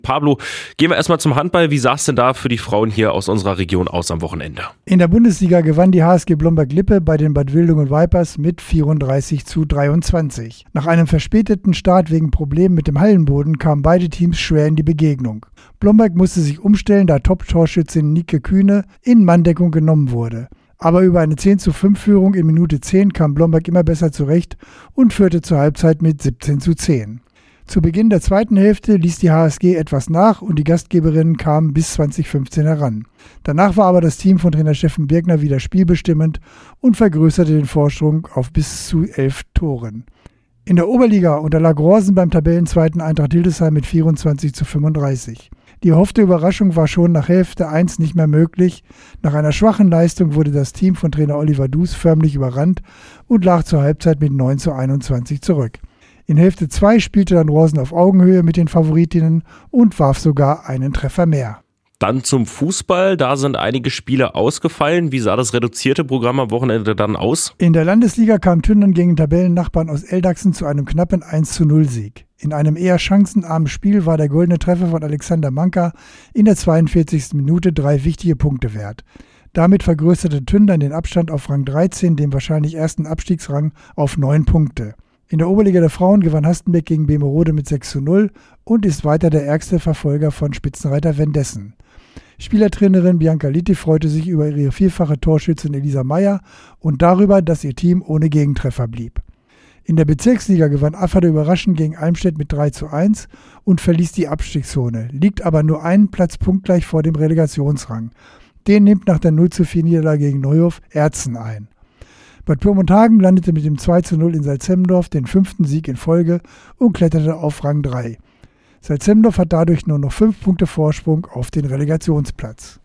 Pablo, gehen wir erstmal zum Handball. Wie sah es denn da für die Frauen hier aus unserer Region aus am Wochenende? In der Bundesliga gewann die HSG Blomberg-Lippe bei den Bad Wildungen Vipers mit 34:23. Nach einem verspäteten Start wegen Problemen mit dem Hallenboden kamen beide Teams schwer in die Begegnung. Blomberg musste sich umstellen, da Top-Torschützin Nike Kühne in Manndeckung genommen wurde. Aber über eine 10:5-Führung in Minute 10 kam Blomberg immer besser zurecht und führte zur Halbzeit mit 17:10. Zu Beginn der zweiten Hälfte ließ die HSG etwas nach und die Gastgeberinnen kamen bis 2015 heran. Danach war aber das Team von Trainer Steffen Birkner wieder spielbestimmend und vergrößerte den Vorsprung auf bis zu 11 Toren. In der Oberliga unterlag Rosen beim Tabellenzweiten Eintracht Hildesheim mit 24:35. Die erhoffte Überraschung war schon nach Hälfte 1 nicht mehr möglich. Nach einer schwachen Leistung wurde das Team von Trainer Oliver Dus förmlich überrannt und lag zur Halbzeit mit 9:21 zurück. In Hälfte 2 spielte dann Rosen auf Augenhöhe mit den Favoritinnen und warf sogar einen Treffer mehr. Dann zum Fußball, da sind einige Spiele ausgefallen. Wie sah das reduzierte Programm am Wochenende dann aus? In der Landesliga kam Tündern gegen Tabellennachbarn aus Eldachsen zu einem knappen 1:0-Sieg. In einem eher chancenarmen Spiel war der goldene Treffer von Alexander Manka in der 42. Minute 3 wichtige Punkte wert. Damit vergrößerte Tündern den Abstand auf Rang 13, dem wahrscheinlich ersten Abstiegsrang, auf 9 Punkte. In der Oberliga der Frauen gewann Hastenbeck gegen Bemerode mit 6:0 und ist weiter der ärgste Verfolger von Spitzenreiter Vendessen. Spielertrainerin Bianca Litti freute sich über ihre vierfache Torschützin Elisa Meyer und darüber, dass ihr Team ohne Gegentreffer blieb. In der Bezirksliga gewann Afferde überraschend gegen Almstedt mit 3:1 und verließ die Abstiegszone, liegt aber nur einen Platz punktgleich vor dem Relegationsrang. Den nimmt nach der 0:4-Niederlage gegen Neuhof Erzen ein. Bad Pyrmont-Hagen landete mit dem 2:0 in Salzhemmendorf den 5. Sieg in Folge und kletterte auf Rang 3. Salzhemmendorf hat dadurch nur noch 5 Punkte Vorsprung auf den Relegationsplatz.